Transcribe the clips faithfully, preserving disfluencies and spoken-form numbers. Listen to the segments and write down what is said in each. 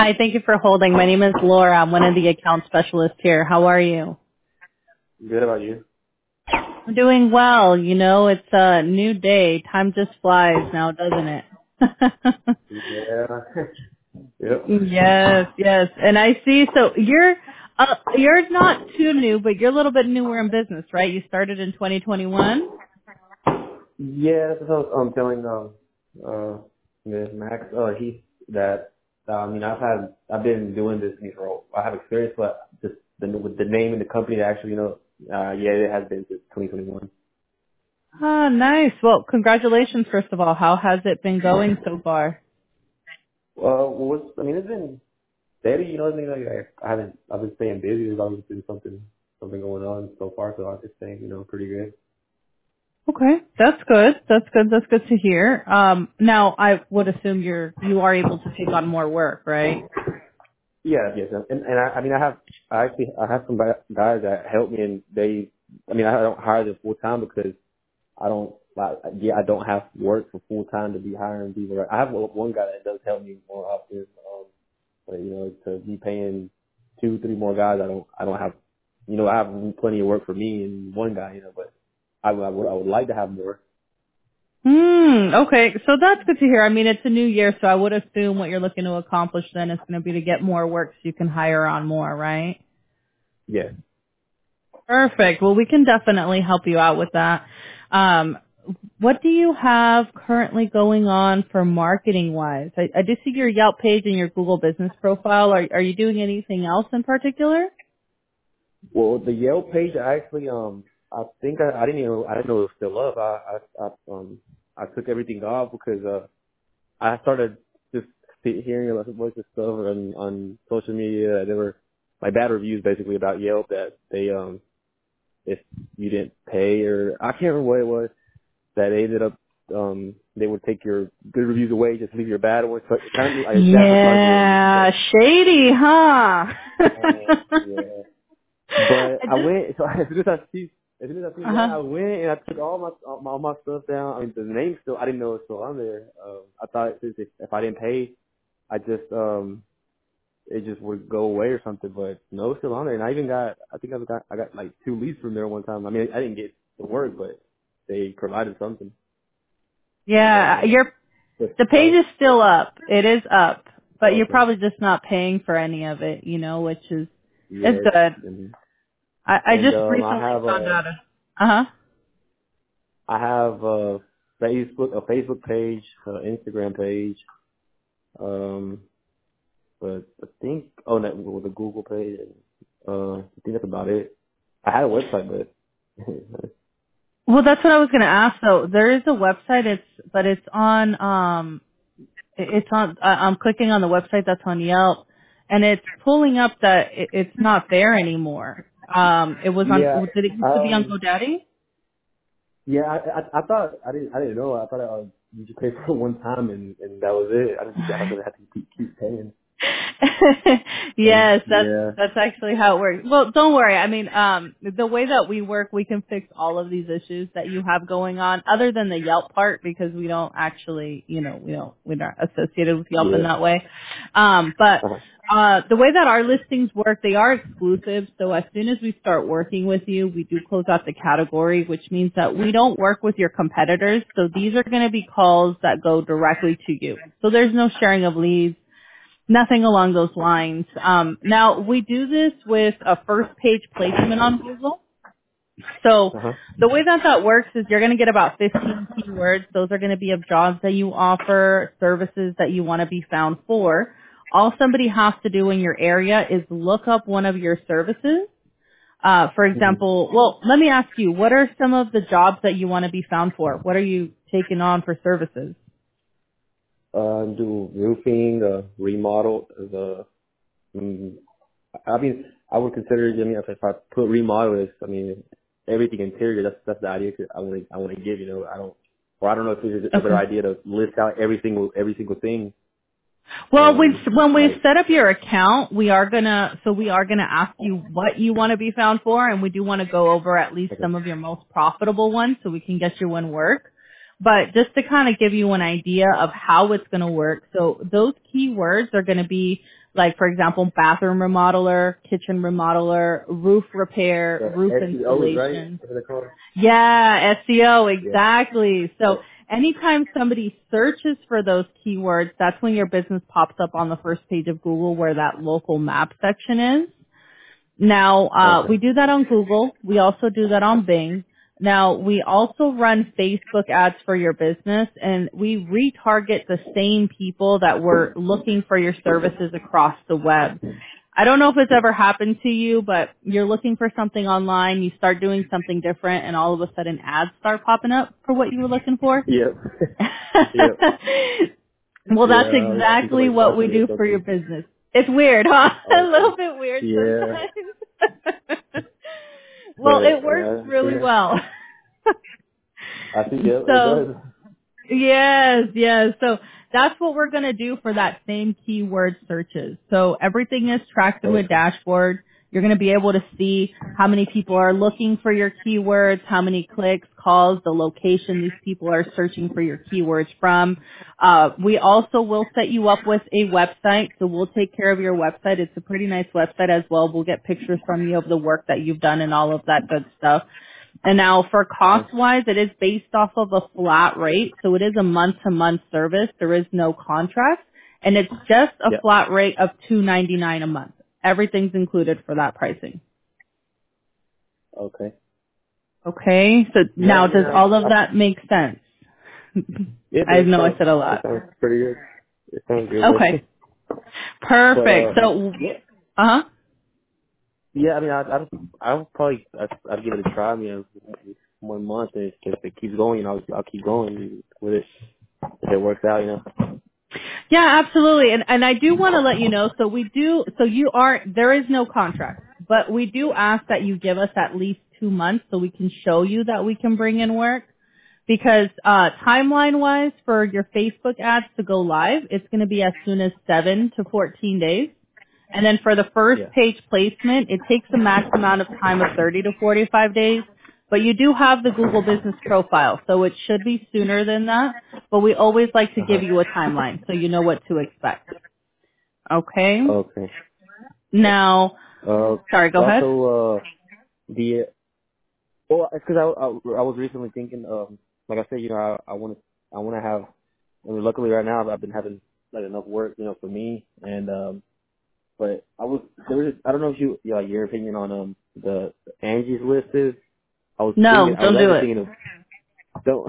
Hi, thank you for holding. My name is Laura. I'm one of the account specialists here. How are you? Good about you? I'm doing well. You know, it's a new day. Time just flies now, doesn't it? Yeah. Yep. Yes, yes. And I see, so you're, uh, you're not too new, but you're a little bit newer in business, right? You started in twenty twenty-one? Yeah, that's what I'm telling um uh Miss Max uh he that uh, I mean I've had I've been doing this for I have experience, but just the with the name and the company actually you know uh yeah it has been since twenty twenty-one. Ah, nice. Well, congratulations, first of all. How has it been going so far? Well, what's I mean it's been steady, you know what I mean, like I, I haven't I've been staying busy. There's always been something something going on so far, so I just think you know pretty good. Okay, that's good. That's good. That's good to hear. Um, now I would assume you're you are able to take on more work, right? Yeah, yes, and and I, I mean I have I actually I have some guy- guys that help me, and they I mean I don't hire them full time because I don't like yeah I don't have work for full time to be hiring people. I have one guy that does help me more often, um, but you know to be paying two three more guys I don't I don't have you know I have plenty of work for me and one guy you know but I would I would, I would like to have more. Hmm. Okay, so that's good to hear. I mean, it's a new year, so I would assume what you're looking to accomplish then is going to be to get more work so you can hire on more, right? Yeah. Perfect. Well, we can definitely help you out with that. Um, what do you have currently going on for marketing wise? I, I do see your Yelp page and your Google business profile. Are, are you doing anything else in particular? Well, the Yelp page I actually um I think I, I didn't even I didn't know it was still up. I I, I um I took everything off because uh I started just see- hearing a bunch of stuff on on social media. There were like bad reviews basically about Yelp that they um if you didn't pay or I can't remember what it was that they ended up um they would take your good reviews away, just leave your bad ones. So it kind of like exactly started doing me. Yeah, So shady, huh? uh, yeah. But I I just, went, so as soon as I see, as soon as I seen uh that, huh. I went and I took all my all my, all my stuff down. I mean, the name still, I didn't know it was still on there. Um, I thought since if, if I didn't pay, I just um, it just would go away or something. But no, it's still on there. And I even got, I think I got, I got like two leads from there one time. I mean, I didn't get the work, but they provided something. And Yeah, uh, your but the that page was is still up. It is up, but you're okay. probably just not paying for any of it, you know, which is it's Yes, good. and I, I and just um, I recently have found a, out. Uh huh. I have a Facebook, a Facebook page, an Instagram page. Um, but I think oh that was a Google page. Uh, I think that's about it. I had a website, but Well, that's what I was going to ask. So there is a website. It's but it's on um it's on. I- I'm clicking on the website that's on Yelp, and it's pulling up that it, it's not there anymore. Um, it was on. yeah, Did it used to be on um, GoDaddy? yeah. I, I I thought I didn't I didn't know. I thought uh, you just pay for it one time and and that was it. I didn't think I was gonna have to keep keep paying. And Yes, that's yeah, that's actually how it works. Well, don't worry. I mean, um, the way that we work, we can fix all of these issues that you have going on, other than the Yelp part, because we don't actually, you know, we don't we're not associated with Yelp in yeah. that way. Um, but Uh-huh. uh, the way that our listings work, they are exclusive. So as soon as we start working with you, we do close out the category, which means that we don't work with your competitors. So these are going to be calls that go directly to you. So there's no sharing of leads. Nothing along those lines. Um, now, we do this with a first page placement on Google. So Uh huh. the way that that works is you're going to get about fifteen keywords. Those are going to be of jobs that you offer, services that you want to be found for. All somebody has to do in your area is look up one of your services. Uh, for Mm-hmm. example, well, let me ask you, what are some of the jobs that you want to be found for? What are you taking on for services? Uh, do roofing, uh, remodel, the. Mm, I mean, I would consider. I mean, if I put remodel is, I mean, everything interior. That's that's the idea I want to I want to give. You know, I don't, or I don't know if there's another Okay. idea to list out every single every single thing. Well, we Um, when we like set up your account, we are gonna so we are gonna ask you what you want to be found for, and we do want to go over at least okay, some of your most profitable ones, so we can get you in work. But just to kind of give you an idea of how it's going to work, so those keywords are going to be Like, for example, bathroom remodeler, kitchen remodeler, roof repair, The roof S E Os, right? installation. What are they called? Yeah, S E O, Yeah. exactly. Yeah. So anytime somebody searches for those keywords, that's when your business pops up on the first page of Google where that local map section is. Now, uh, Okay. we do that on Google. We also do that on Bing. Now, we also run Facebook ads for your business, and we retarget the same people that were looking for your services across the web. I don't know if it's ever happened to you, but you're looking for something online, you start doing something different, and all of a sudden ads start popping up for what you were looking for. Yep. Yep. Well, Yeah. that's I was see exactly somebody what we watching me or do for your something. business. It's weird, huh? A Okay. little bit weird Yeah. sometimes. Well, But it works uh, really yeah. well. I see. Yep. It So, does. yes, yes. So that's what we're going to do for that same keyword searches. So everything is tracked through a Okay. dashboard. You're going to be able to see how many people are looking for your keywords, how many clicks, calls, the location these people are searching for your keywords from. Uh, we also will set you up with a website, so we'll take care of your website. It's a pretty nice website as well. We'll get pictures from you of the work that you've done and all of that good stuff. And now for Okay. cost wise, it is based off of a flat rate. So it is a month to month service. There is no contract and it's just a Yeah. flat rate of two ninety-nine a month. Everything's included for that pricing. Okay. Okay. So Yeah. I now mean, does I, all of I, that make sense? it I does. know I Sound, said a it lot. sounds pretty good. It sounds good. Okay. But Perfect. uh, So, yeah. uh huh. Yeah. I mean, I, I, I'll probably, I, I'd give it a try. I mean, one month, and if it keeps going, I'll, I'll keep going with it. If it works out, you know. Yeah, absolutely. And and I do want to let you know, so we do, so you are, there is no contract, but we do ask that you give us at least two months so we can show you that we can bring in work. Because uh timeline wise for your Facebook ads to go live, it's going to be as soon as seven to fourteen days. And then for the first Yeah. page placement, it takes a max amount of time of thirty to forty-five days. But you do have the Google Business Profile, so it should be sooner than that. But we always like to Uh huh. give you a timeline so you know what to expect. Okay? Okay. Now, Uh, sorry, go ahead. also, uh, the well, it's because I, I I was recently thinking, um, like I said, you know, I I want to I want to have. I mean, luckily right now I've been having like enough work, you know, for me, and um, but I was there was I don't know if you, you know, like your opinion on um the Angie's List is. I was thinking No, I was don't do actually it. thinking of don't.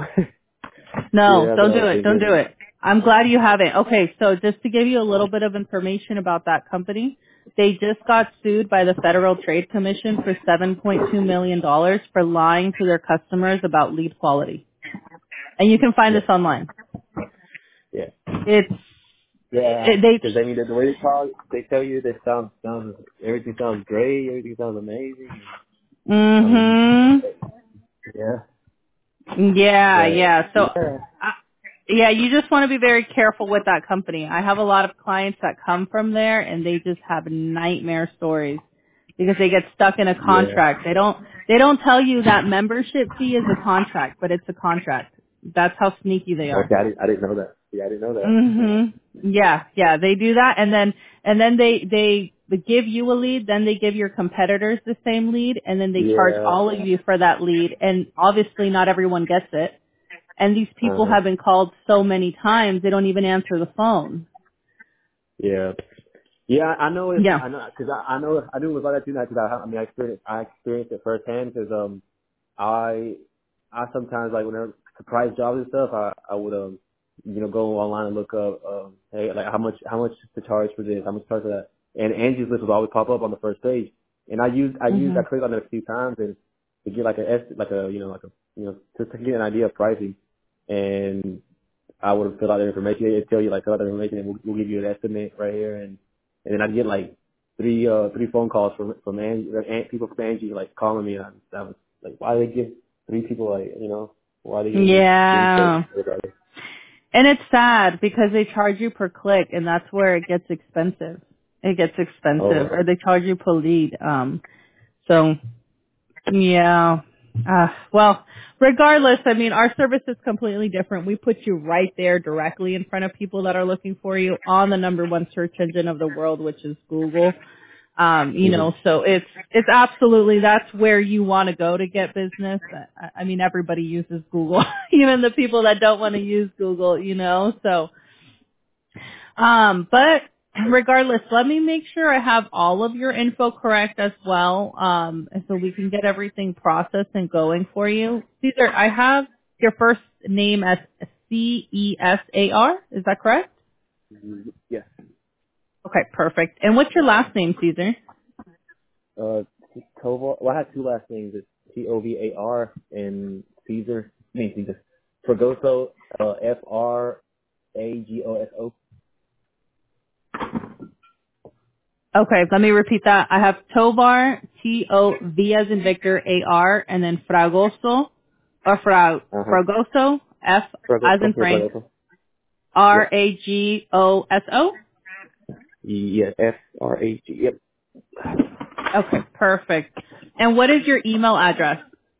Yeah, No, that's what don't I do was it. Don't thinking. do it. I'm glad you haven't. Okay, so just to give you a little bit of information about that company, they just got sued by the Federal Trade Commission for seven point two million dollars for lying to their customers about lead quality. And you can find Yeah, this online. yeah, It's, yeah. it, they, Because I mean, the, the way they talk, they tell you that sounds sounds everything sounds great, everything sounds amazing. I mean, mm-hmm. yeah, Yeah, but yeah. So, yeah. uh, yeah, you just want to be very careful with that company. I have a lot of clients that come from there, and they just have nightmare stories because they get stuck in a Yeah. contract. They don't they don't tell you that membership fee is a contract, but it's a contract. That's how sneaky they are. Okay, I didn't, I didn't know that. Yeah, I didn't know that. Mhm. Yeah, yeah, they do that, and then and then they they they give you a lead, then they give your competitors the same lead, and then they charge Yeah. all of you for that lead, and obviously not everyone gets it. And these Uh people huh. have been called so many times they don't even answer the phone. Yeah. Yeah, I know it. Yeah. I know because I, I know I knew about that too. Because I, I mean, I experienced I experienced it firsthand. Because um, I I sometimes like whenever surprise jobs and stuff, I I would um, you know, go online and look up um, hey, like how much how much to charge for this, how much to charge for that, and Angie's List would always pop up on the first page. And I used I used I Mhm. clicked on it a few times and to get like a est- like a you know like a you know to, to get an idea of pricing, and I would have filled out the information. It'd tell you like fill out the information and we'll, we'll give you an estimate right here, and and then I'd get like three uh three phone calls from from Angie, uh, An- people from Angie like calling me, and I, I was like, why do they give three people like you know why they give give them Yeah. everybody? And it's sad because they charge you per click and that's where it gets expensive. It gets Oh, expensive or they charge you per lead. Um so yeah. Uh, well, regardless, I mean, our service is completely different. We put you right there directly in front of people that are looking for you on the number one search engine of the world, which is Google. Um, you hmm know, so it's, it's absolutely, that's where you want to go to get business. I, I mean, everybody uses Google, even the people that don't want to use Google, you know, so, um, but regardless, let me make sure I have all of your info correct as well, um, and so we can get everything processed and going for you. Caesar, I have your first name as C E S A R. Is that correct? Yes. Okay, perfect. And what's your last name, Caesar? Uh, Tovar. Well, I have two last names. It's T O V A R and Caesar. I mean Caesar. Fragoso. Uh, F R A G O S O. Okay, let me repeat that. I have Tovar, T O V as in Victor, A R, and then Fragoso, or Fra, Uh huh. Fragoso, F as Fragoso. in Yeah, Frank, Fragoso. R Yep. A G O S O. Yeah. F R A G. Yep. Okay, perfect. And what is your email address?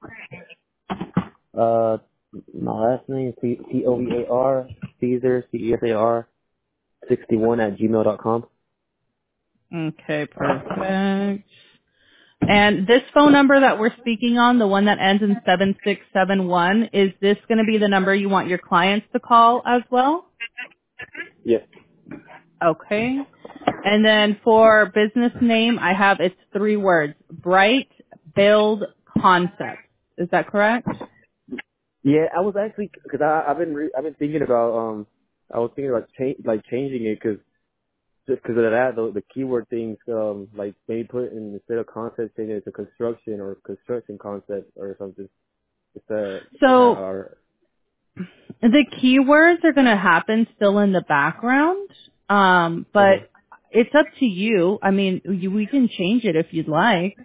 Uh, my last name is T T O V A R Caesar C E S A R sixty one at gmail dot com. Okay, perfect. And this phone number that we're speaking on, the one that ends in seven six seven one, is this going to be the number you want your clients to call as well? Yes. Okay. And then for business name, I have it's three words: Bright Build Concepts. Is that correct? Yeah, I was actually because I I've been re- I've been thinking about um I was thinking about change like changing it because just because of that the the keyword things um like maybe put in instead of concept changing it to construction or construction concept or something instead uh, So or the keywords are going to happen still in the background, um, uh huh but it's up to you. I mean, you, we can change it if you'd like.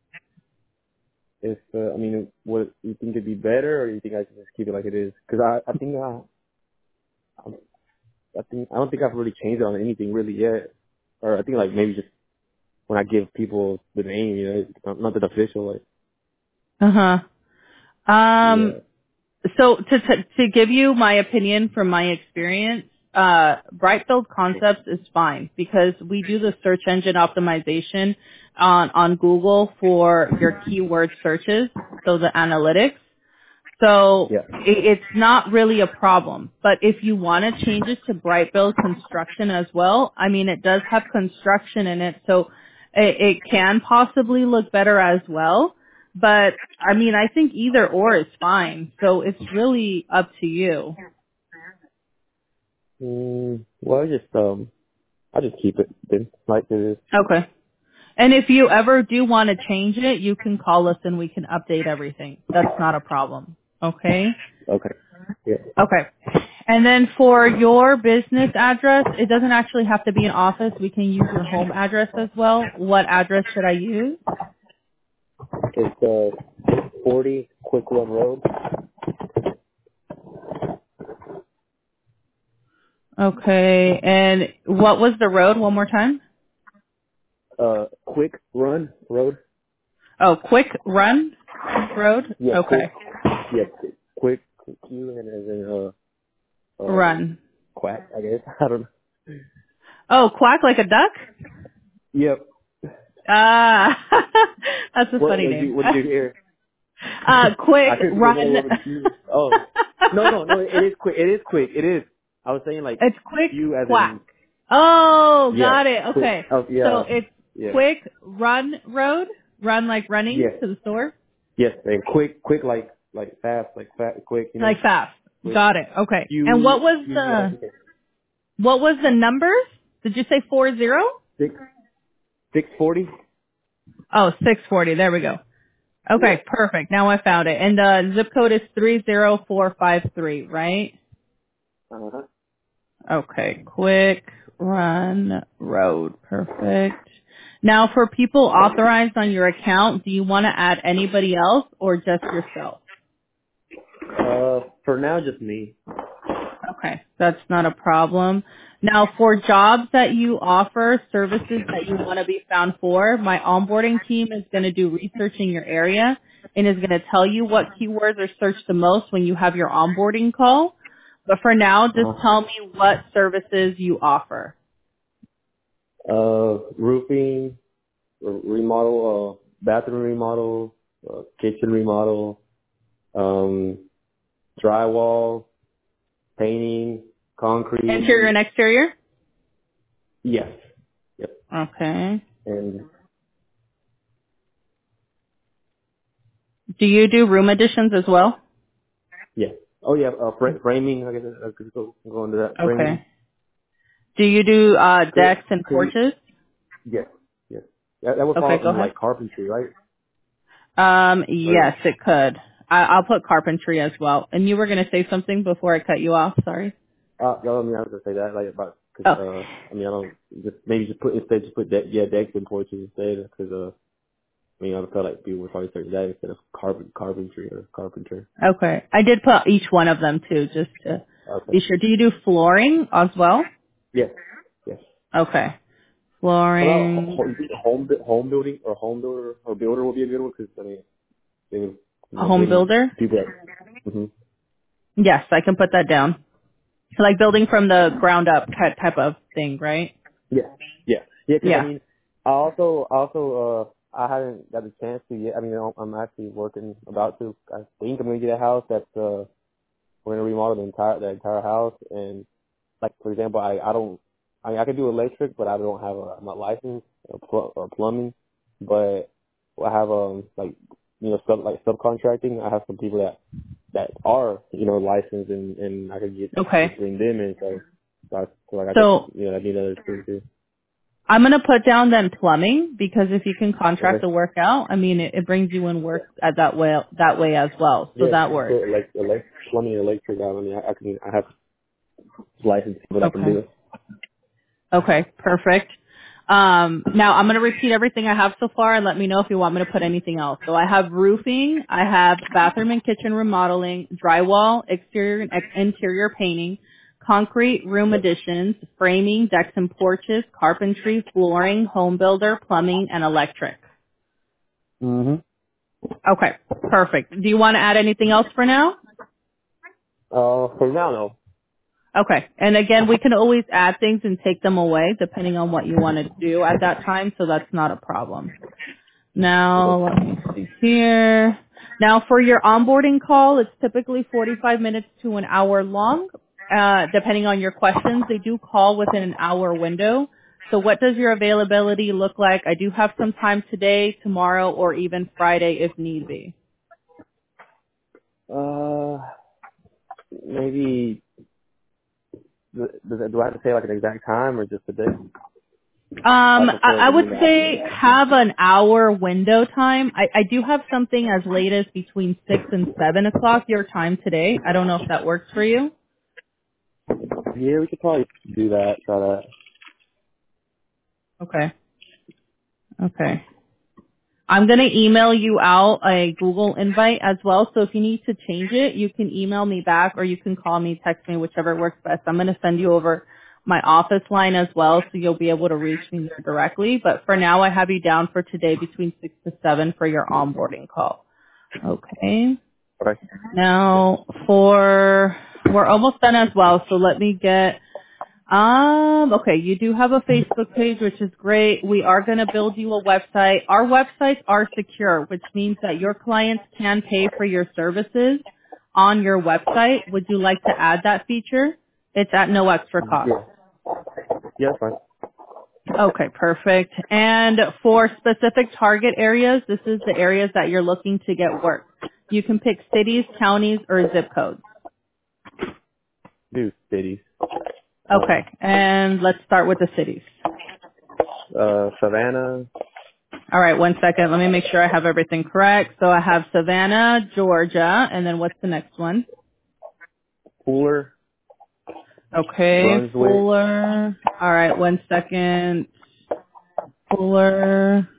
if uh, I mean what you think it'd be better or you think I should just keep it like it is because I I think I I'm, I think I don't think I've really changed it on anything really yet or I think like maybe just when I give people the name you know it's not, not that official like Uh huh. Um, yeah So to, to to give you my opinion from my experience, uh, Bright Build Concepts is fine because we do the search engine optimization on on Google for your keyword searches, so the analytics. So yeah it, it's not really a problem. But if you want to change it to Bright Build Construction as well, I mean it does have construction in it, so it, it can possibly look better as well. But I mean, I think either or is fine. So it's really up to you. mm, well I just um I'll just keep it then, like it is. Okay. And if you ever do want to change it, you can call us and we can update everything. That's not a problem. Okay? Okay. Yeah. Okay. And then for your business address, it doesn't actually have to be an office. We can use your home address as well. What address should I use? It's uh forty Quick Run Road. Okay. And what was the road one more time? Uh, Quick Run Road. Oh, Quick Run Road? Yeah, quick. Okay. Yeah, quick. Quick Q and then uh um Run. quack. I guess I don't know. Oh, quack like a duck? Yep. Ah, that's a What funny did you name. What did you hear? Uh, Quick I couldn't get a Run. little bit confused. Oh, no, no, no. It is quick. It is quick. It is. I was saying like It's Quick Q as Quack. in Oh, yeah, got it. quick. Okay. Oh So yeah, it's yeah. Quick Run Road. Run like running Yes. to the store. Yes, and quick, quick, like like fast, like fast, quick, you know, Like fast. quick. Got it. Okay. And Q, what was Q, the okay. what was the numbers? Did you say four zero? Six, six forty. Oh, six forty. There we go. Yeah. Okay, perfect. Now I found it. And the zip code is three zero four five three, right? Uh huh. Okay, Quick Run Road. Perfect. Now for people authorized on your account, do you want to add anybody else or just yourself? Uh, for now, just me. Okay, that's not a problem. Now for jobs that you offer, services that you want to be found for, my onboarding team is going to do research in your area and is going to tell you what keywords are searched the most when you have your onboarding call. But for now, just Uh-huh. tell me what services you offer. Uh, roofing, re- remodel, uh, bathroom remodel, uh, kitchen remodel, um, drywall, painting, concrete. Interior and exterior? Yes. Yep. Okay. And Do you do room additions as well? yeah. Oh yeah. Uh, fra- framing. I guess I could go, go into that. Framing. Okay. Do you do uh, Could, decks and could, porches? yes. Yes. That, that would Okay, fall go under ahead. like carpentry, right? Um, Or yes, it could. I, I'll put carpentry as well. And you were going to say something before I cut you off. Sorry. uh, no, I mean I was gonna say that like about because Oh, uh I mean I don't just maybe just put instead just put de- yeah decks and porches instead because uh I mean I felt like people would probably search that instead of carpent carpentry or carpenter. okay. I did put each one of them too, just to Okay. be sure. Do you do flooring as well? Yes. Yes. Okay. How about ho- Flooring, ho- home bu- home building or home builder or builder will be a good one because I mean they would you a know home bring builder? people. That, hmm Yes, I can put that down. So like building from the ground up type type of thing, right? Yeah. Yeah. Yeah. Because I Yeah. mean I also also uh I haven't got a chance to yet. I mean I'm I'm actually working about to. I think I'm gonna get a house that's uh we're gonna remodel the entire the entire house and like for example I I don't I mean I can do electric but I don't have a I'm not licensed or, pl- or plumbing but I have um like you know sub like subcontracting I have some people that that are you know licensed and and I could get Okay. just bring them in so so, I, so like I could So you know I need another thing too. I'm gonna put down then plumbing because if you can contract Okay. the work out, I mean it, it brings you in work at that way that way as well. So Yeah, that just works. put like elect plumbing and electric I mean I, I can I have licensed people that can do Okay. it. Okay. Perfect. Um, now I'm gonna repeat everything I have so far and let me know if you want me to put anything else. So I have roofing, I have bathroom and kitchen remodeling, drywall, exterior and ex- interior painting, concrete room additions, framing, decks and porches, carpentry, flooring, home builder, plumbing, and electric. Mhm. Okay, perfect. Do you want to add anything else for now? Uh for now no. Okay, and again, we can always add things and take them away depending on what you want to do at that time, so that's not a problem. Okay. Now, let me see here. Now, for your onboarding call, it's typically forty-five minutes to an hour long. Uh, depending on your questions, they do call within an hour window. So what does your availability look like? I do have some time today, tomorrow, or even Friday if need be. Uh maybe Does it, do I have to say like an exact time or just a day? I Um, I, prefer I to be would in the say afternoon. have an hour window time. I, I do have something as late as between six and seven o'clock your time today. I don't know if that works for you. Yeah, we could probably do that. Try that. Okay. Okay. I'm going to email you out a Google invite as well. So if you need to change it, you can email me back or you can call me, text me, whichever works best. I'm going to send you over my office line as well so you'll be able to reach me there directly. But for now, I have you down for today between six to seven for your onboarding call. Okay. Okay. Now for, we're almost done as well. So let me get um, okay, you do have a Facebook page, which is great. We are going to build you a website. Our websites are secure, which means that your clients can pay for your services on your website. Would you like to add that feature? It's at no extra cost. Yeah. Yeah, that's fine. Okay, perfect. And for specific target areas, this is the areas that you're looking to get work. You can pick cities, counties, or zip codes. Do cities. Okay, and let's start with the cities. Uh, Savannah, All right, one second. Let me make sure I have everything correct. So I have Savannah, Georgia, and then what's the next one? Fuller, Okay, Brunswick, Fuller. All right, one second. Fuller.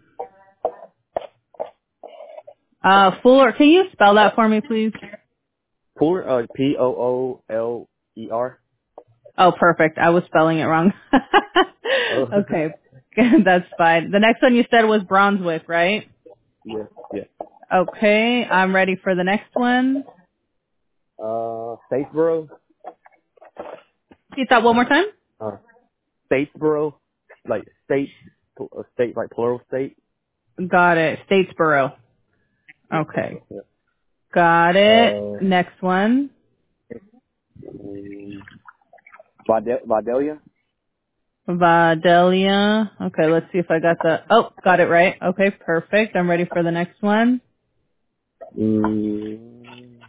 Uh, Fuller. Can you spell that for me, please? Fuller, uh, P O O L E R. Oh, perfect. I was spelling it wrong. Oh, Okay, that's fine. The next one you said was Brunswick, right? yeah, yeah. Okay, I'm ready for the next one. Uh, Statesboro. Repeat that one more time. Uh, Statesboro, like state, uh, state like plural state. Got it. Statesboro. Okay. Yeah. Got it. Uh, Next one. mm, Vidal- Vidalia. Vidalia. Okay, let's see if I got the, oh, got it right. Okay, perfect. I'm ready for the next one. Mm,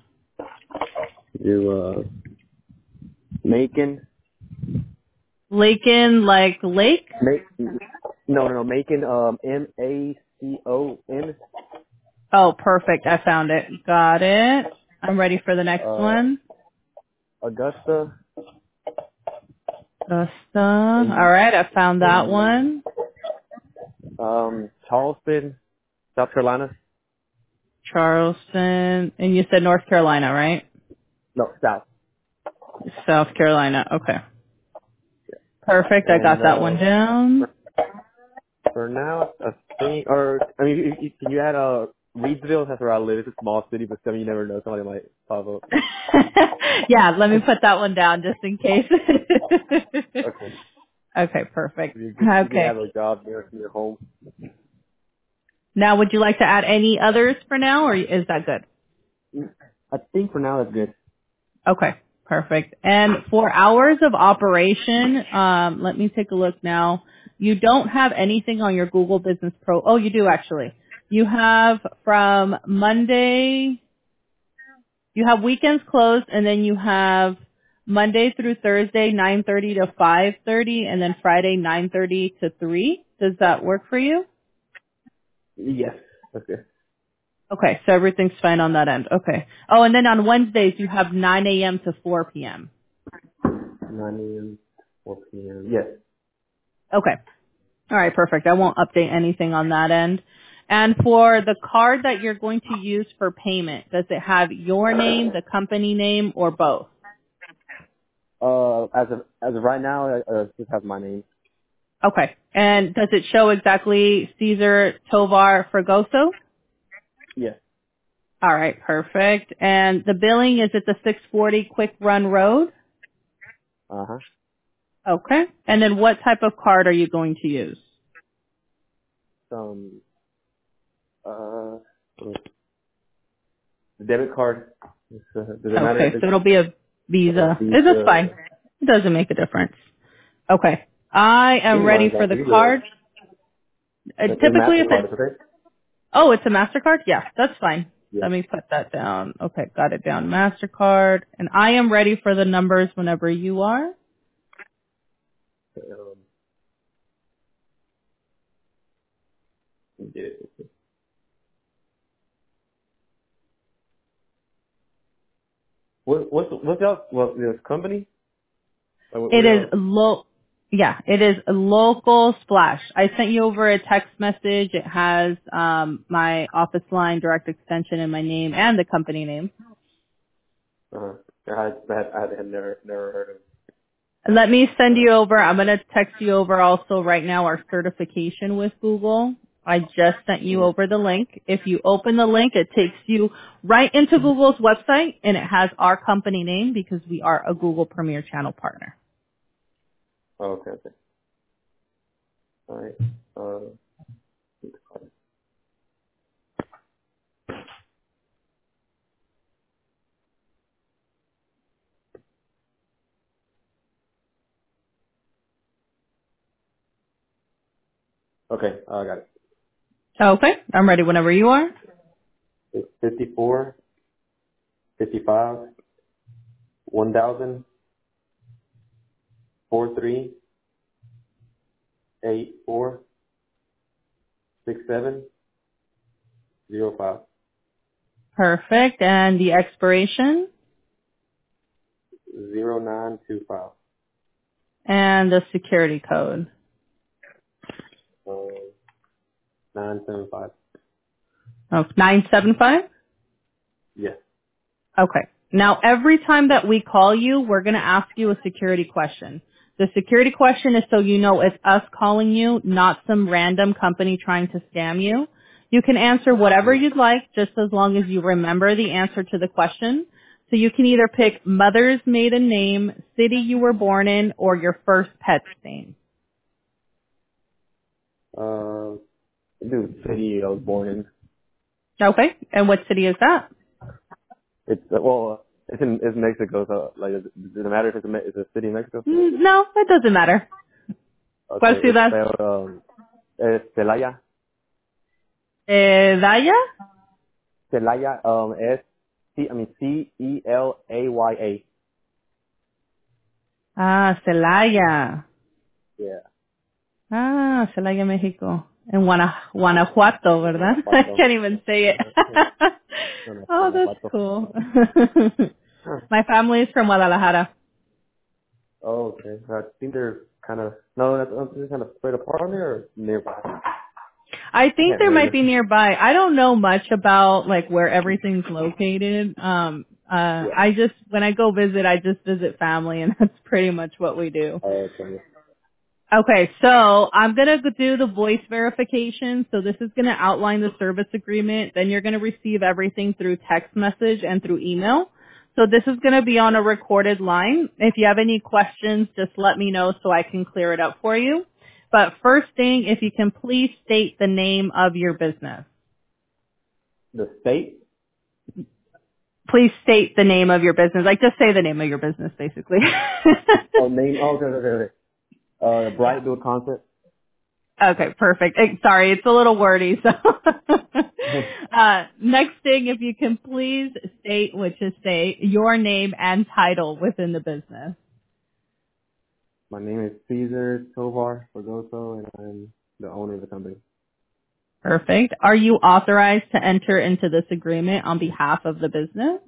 do uh, Macon. Lakin, like lake? Make, no, no, no, Macon. Um, M A C O N. Oh, perfect. I found it. Got it. I'm ready for the next Uh, one. Augusta. Augusta. All right, I found that one. Um, Charleston, South Carolina. Charleston. And you said North Carolina, right? No, South. South Carolina. Okay. Perfect. I got And that one uh, down. for now, I think, or I mean, you, you, can you add uh, Reedsville? That's where I live. It's a small city, but some you never know. Somebody might pop up. Yeah, let me put that one down just in case. Okay. Okay, perfect. You get you can Okay. have a job near your home. Now, would you like to add any others for now, or is that good? I think for now that's good. Okay, perfect. And for hours of operation, um, let me take a look now. You don't have anything on your Google Business Pro. Oh, you do actually. You have from Monday, you have weekends closed, and then you have Monday through Thursday, nine thirty to five thirty, and then Friday, nine thirty to three. Does that work for you? Yes, that's good. Okay, so everything's fine on that end. Okay. Oh, and then on Wednesdays, you have nine a.m. to four p.m. nine a.m., four p.m. Yes. Okay. All right, perfect. I won't update anything on that end. And for the card that you're going to use for payment, does it have your name, the company name, or both? Uh, as of as of right now, I uh, just have my name. Okay. And does it show exactly Caesar Tovar Fragoso? Yes. All right, perfect. And the billing, is it the six forty Quick Run Road? Uh huh. Okay. And then what type of card are you going to use? Um. Uh. The debit card. It's, uh, does it matter Okay, if so it's it'll be a uh, Visa. Is this Visa? fine? It doesn't make a difference. Okay. I am Any ready mine's for on the Visa. card. Uh, It's typically if Mastercard, it's, is okay? oh, it's a MasterCard? Yeah, that's fine. Yeah. Let me put that down. Okay, got it down. MasterCard. And I am ready for the numbers whenever you are. Um, yeah. What what's what's y'all? Well, this company? Like, what, what It is y'all? lo- yeah, it is a local splash. I sent you over a text message. It has um, my office line, direct extension, and my name and the company name. Uh, I had I had, I had never never heard Let me send of. you over. I'm going to text you over also right now our certification with Google. I just sent Uh, you mhm. over the link. If you open the link, it takes you right into Google's website, and it has our company name because we are a Google Premier Channel partner. Oh, okay, okay. All right. Uh, okay, I got it. Okay, I'm ready whenever you are. It's fifty-four, fifty-five, one thousand, four three, eight four, six seven, zero five, Perfect. And the expiration zero nine two five. and the security code. Uh, nine seven five. Oh, nine seven five? Yes. Okay. Now, every time that we call you, we're going to ask you a security question. The security question is so you know it's us calling you, not some random company trying to scam you. You can answer whatever you'd like, just as long as you remember the answer to the question. So you can either pick mother's maiden name, city you were born in, or your first pet's name. Uh, dude, city I was born in. Okay. And what city is that? It's uh, well, it's in it's Mexico. So like, does it matter if it's a, Me- it's a city in Mexico? Mm, No, it doesn't matter. ¿Cuál Okay, it's ciudad? spelled um, it's Celaya. Eh, Daya? Celaya. Um, S C I mean C E L A Y A. Ah, Celaya. Yeah. Ah, Celaya, Mexico. En Guana- Guanajuato, ¿verdad? I Guanajuato. can't even say it. Oh, that's Guanajuato. cool. Huh. My family is from Guadalajara. Oh, okay. I think they're kind of no, that's they're kind of spread apart on there or nearby. I I think can't there might remember. be nearby. I don't know much about like where everything's located. Um, uh, Yeah. I just, when I go visit, I just visit family and that's pretty much what we do. Oh, okay. Okay, so I'm going to do the voice verification. So this is going to outline the service agreement. Then you're going to receive everything through text message and through email. So this is going to be on a recorded line. If you have any questions, just let me know so I can clear it up for you. But first thing, if you can please state the name of your business. The state? Please state the name of your business. Like just say the name of your business basically. Oh, name. Oh, okay, okay, okay. Uh, Bright Build Concept. Okay, perfect. Eh, Sorry, it's a little wordy. So, uh, next thing, if you can please state, which is state your name and title within the business. My name is Cesar Tovar Forgoso, and I'm the owner of the company. Perfect. Are you authorized to enter into this agreement on behalf of the business?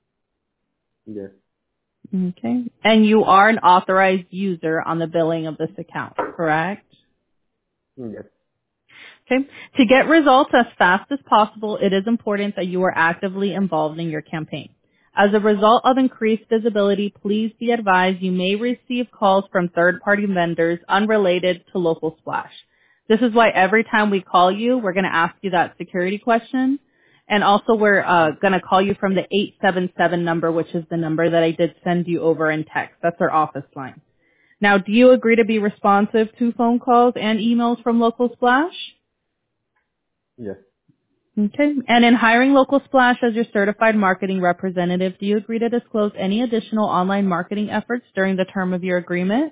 Yes. Okay. And you are an authorized user on the billing of this account, correct? Yes. Okay. To get results as fast as possible, it is important that you are actively involved in your campaign. As a result of increased visibility, please be advised you may receive calls from third-party vendors unrelated to Local Splash. This is why every time we call you, we're going to ask you that security question. And also we're uh, going to call you from the eight seven seven number, which is the number that I did send you over in text. That's our office line. Now, do you agree to be responsive to phone calls and emails from Local Splash? Yes. Okay. And in hiring Local Splash as your certified marketing representative, do you agree to disclose any additional online marketing efforts during the term of your agreement?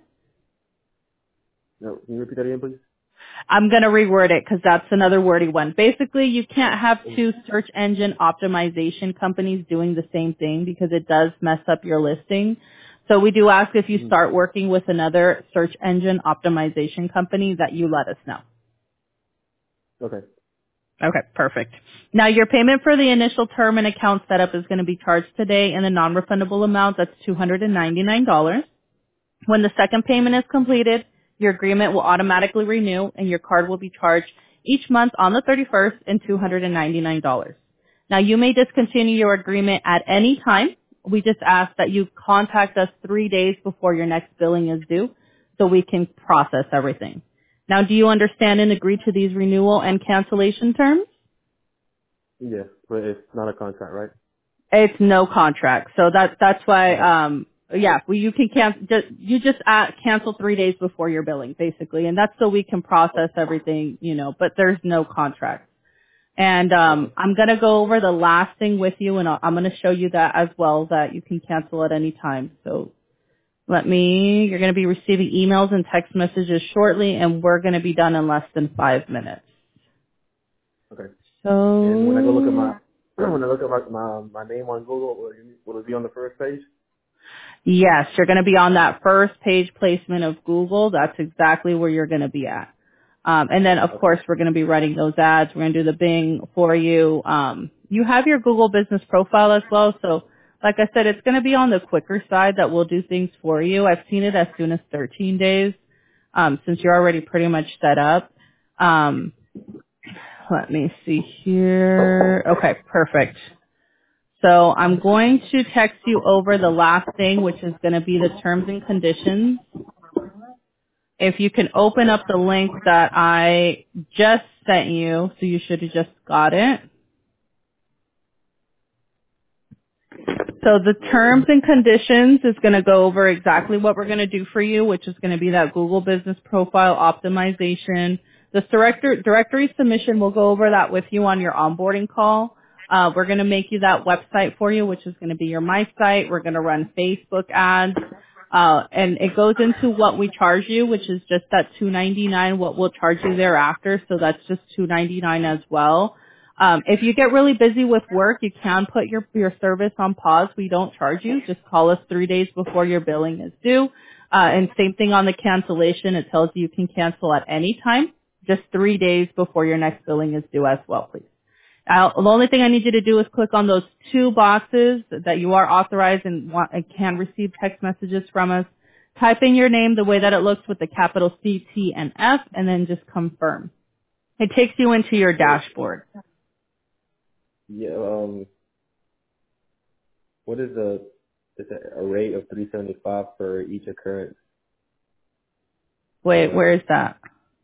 No. Can you repeat that again, please? I'm going to reword it because that's another wordy one. Basically, you can't have two search engine optimization companies doing the same thing because it does mess up your listing. So we do ask if you Mm-hmm. start working with another search engine optimization company that you let us know. Okay. Okay, perfect. Now your payment for the initial term and account setup is going to be charged today in a non-refundable amount. That's two hundred ninety-nine dollars. When the second payment is completed, your agreement will automatically renew and your card will be charged each month on the thirty-first and two hundred ninety-nine dollars. Now you may discontinue your agreement at any time. We just ask that you contact us three days before your next billing is due so we can process everything. Now do you understand and agree to these renewal and cancellation terms? Yes, but it's not a contract, right? It's no contract. So that, that's why, Okay. um, yeah, well, you can cancel, just, you just uh, cancel three days before your billing, basically. And that's so we can process everything, you know, but there's no contract. And, um, Okay. I'm going to go over the last thing with you and I'll, I'm going to show you that as well, that you can cancel at any time. So let me, you're going to be receiving emails and text messages shortly and we're going to be done in less than five minutes. Okay. And when I go look at So my when I look at my my, my name on Google, will it, will it be on the first page? yes, you're going to be on that first page placement of Google. That's exactly where you're going to be at. Um, and then, of Okay. course, we're going to be running those ads. We're going to do the Bing for you. Um, you have your Google business profile as well. So, like I said, it's going to be on the quicker side that we'll do things for you. I've seen it as soon as thirteen days um, since you're already pretty much set up. Um, let me see here. Okay, perfect. So I'm going to text you over the last thing, which is going to be the terms and conditions. If you can open Okay. up the link that I just sent you, so you should have just got it. So the terms and conditions is going to go over exactly what we're going to do for you, which is going to be that Google Business Profile optimization. The director, directory submission, we'll go over that with you on your onboarding call. Uh, we're going to make you that website for you, which is going to be your My Site. We're going to run Facebook ads. Uh, and it goes into what we charge you, which is just that two ninety-nine, what we'll charge you thereafter. So that's just two ninety-nine as well. Um, if you get really busy with work, you can put your, your service on pause. We don't charge you. Just call us three days before your billing is due. Uh, and same thing on the cancellation. It tells you you can cancel at any time, just three days before your next billing is due as well, please. Uh, the only thing I need you to do is click on those two boxes that you are authorized and, want, and can receive text messages from us. Type in your name the way that it looks with the capital C, T, and F, and then just confirm. It takes you into your dashboard. Yeah. Um. What is the is it a rate of three seventy five for each occurrence? Wait, where is that?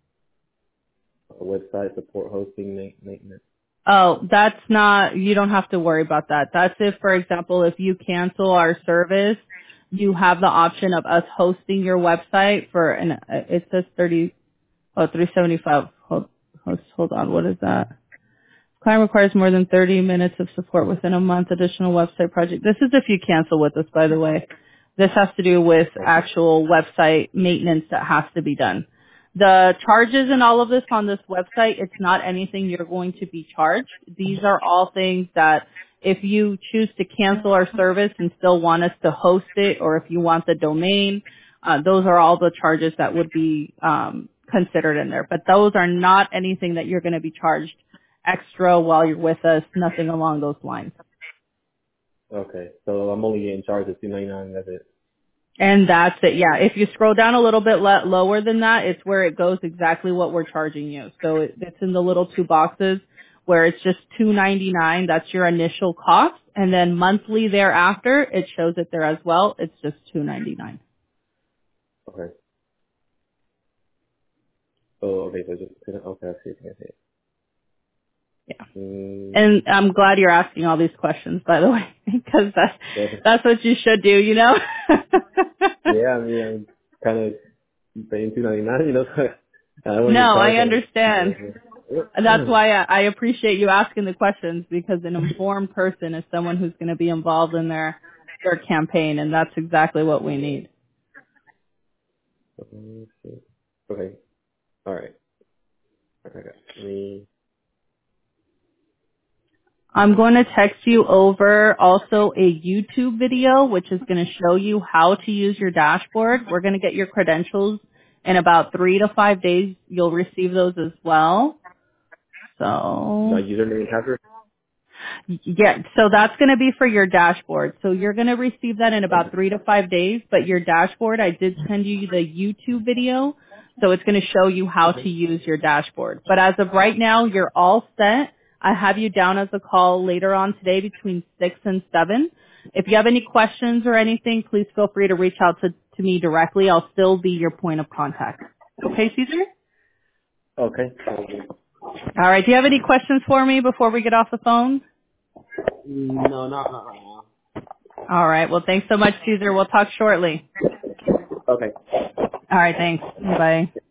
A website support, hosting, ma- maintenance. Oh, that's not, you don't have to worry about that. That's if, for example, if you cancel our service, you have the option of us hosting your website for, an, it says thirty, oh, three seventy-five. Hold, hold, hold on, what is that? Client requires more than thirty minutes of support within a month. Additional website project. This is if you cancel with us, by the way. This has to do with actual website maintenance that has to be done. The charges and all of this on this website, it's not anything you're going to be charged. These are all things that if you choose to cancel our service and still want us to host it, or if you want the domain, uh, those are all the charges that would be um, considered in there. But those are not anything that you're going to be charged extra while you're with us, nothing along those lines. Okay, so I'm only getting charged at two ninety nine. That's it. And that's it, yeah. If you scroll down a little bit le- lower than that, it's where it goes exactly what we're charging you. So it, it's in the little two boxes where it's just two ninety-nine. That's your initial cost. And then monthly thereafter, it shows it there as well. It's just two ninety-nine. Okay. Oh, okay. So just okay. I see. I see. Yeah. Mm, And I'm glad you're asking all these questions, by the way, because that's, yeah. that's what you should do, you know? Yeah. I mean, I'm kind of paying two ninety nine. You know, I don't want to get No, I charged. understand. And that's On. why I, I appreciate you asking the questions, because an informed person is someone who's going to be involved in their their campaign, and that's exactly what we need. Okay. All right. Okay. Let me. I'm going to text you over also a YouTube video, which is going to show you how to use your dashboard. We're going to get your credentials in about three to five days. You'll receive those as well. So My username and password. yeah, so that's going to be for your dashboard. So you're going to receive that in about three to five days, but your dashboard, I did send you the YouTube video, so it's going to show you how to use your dashboard. But as of right now, you're all set. I have you down as a call later on today between six and seven. If you have any questions or anything, please feel free to reach out to, to me directly. I'll still be your point of contact. Okay, Caesar? Okay. All right, do you have any questions for me before we get off the phone? No, not not right now. All right. Well, thanks so much, Caesar. We'll talk shortly. Okay. All right. Thanks. Bye.